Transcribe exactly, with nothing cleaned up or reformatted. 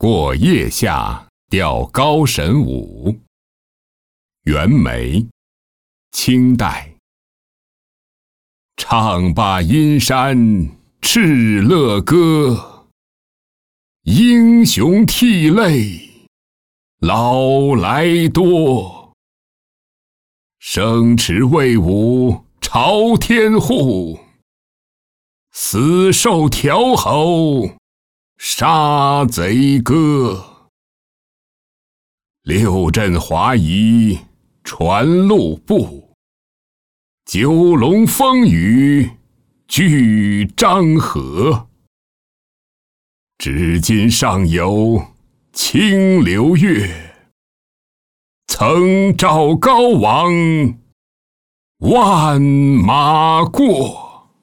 过叶下钓高神舞。袁枚，清代。唱罢阴山敕勒歌，英雄涕泪老来多。生驰卫武朝天户，死受条侯杀贼歌。六镇华夷传路布，九龙风雨俱张合。至今尚有清流月，曾照高王万马过。